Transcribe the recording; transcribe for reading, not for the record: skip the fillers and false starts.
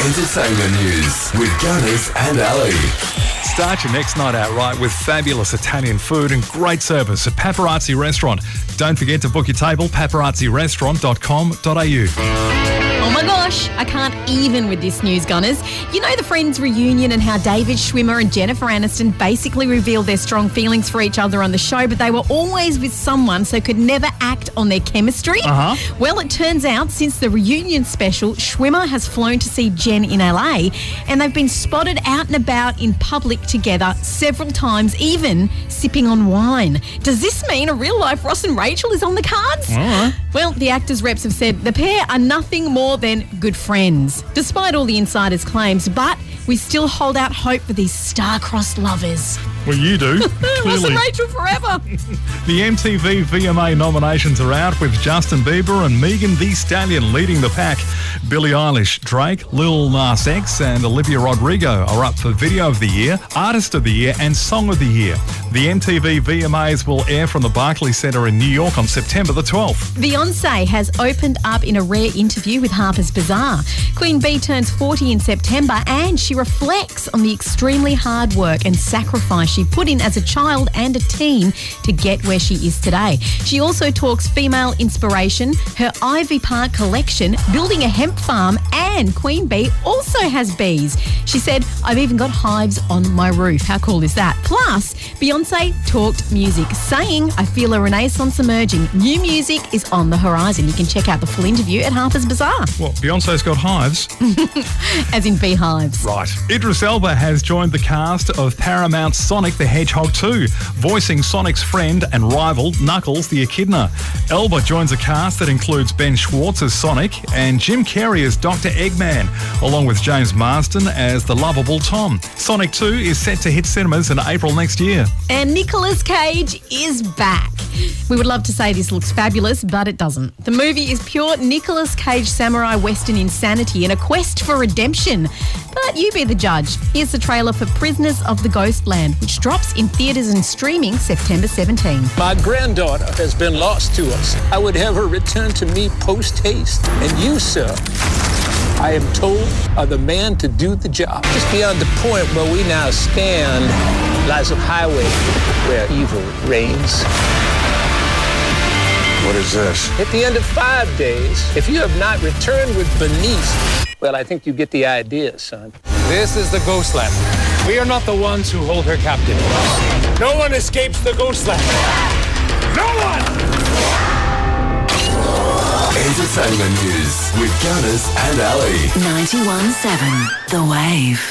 Entertainment news with Gunners and Ali. Start your next night out right with fabulous Italian food and great service at Paparazzi Restaurant. Don't forget to book your table, paparazzirestaurant.com.au. Oh my gosh, I can't even with this news, Gunners. You know the Friends reunion and how David Schwimmer and Jennifer Aniston basically revealed their strong feelings for each other on the show, but they were always with someone so could never act on their chemistry? Well, it turns out since the reunion special, Schwimmer has flown to see Jen in LA and they've been spotted out and about in public together several times, even sipping on wine. Does this mean a real-life Ross and Rachel is on the cards? Well, the actors' reps have said the pair are nothing more than good friends, despite all the insiders' claims, but we still hold out hope for these star-crossed lovers. Well, you do. Ross and Rachel forever. The MTV VMA nominations are out with Justin Bieber and Megan Thee Stallion leading the pack. Billie Eilish, Drake, Lil Nas X and Olivia Rodrigo are up for Video of the Year, Artist of the Year and Song of the Year. The MTV VMAs will air from the Barclays Centre in New York on September the 12th. Beyoncé has opened up in a rare interview with Harper's Bazaar. Queen Bee turns 40 in September and she reflects on the extremely hard work and sacrifice she put in as a child and a teen to get where she is today. She also talks female inspiration, her Ivy Park collection, building a hemp farm, and Queen Bee also has bees. She said, "I've even got hives on my roof." How cool is that? Plus, Beyoncé talked music, saying, "I feel a renaissance emerging. New music is on the horizon." You can check out the full interview at Harper's Bazaar. What, Beyonce's got hives? As in beehives. Right. Idris Elba has joined the cast of Paramount's Sonic the Hedgehog 2, voicing Sonic's friend and rival, Knuckles the Echidna. Elba joins a cast that includes Ben Schwartz as Sonic and Jim Carrey as Dr. Eggman, along with James Marsden as the lovable Tom. Sonic 2 is set to hit cinemas in April next year. And Nicolas Cage is back. We would love to say this looks fabulous, but it doesn't. The movie is pure Nicolas Cage samurai western insanity and a quest for redemption. But you be the judge. Here's the trailer for Prisoners of the Ghostland, which drops in theatres and streaming September 17. My granddaughter has been lost to us. I would have her return to me post-haste. And you, sir, I am told, are the man to do the job. Just beyond the point where we now stand lies a highway where evil reigns. What is this? At the end of 5 days, if you have not returned with Bernice, well, I think you get the idea, son. This is the Ghostland. We are not the ones who hold her captive. No one escapes the Ghostland. No one! Entertainment news with Gunners and Ali. 91.7 The Wave.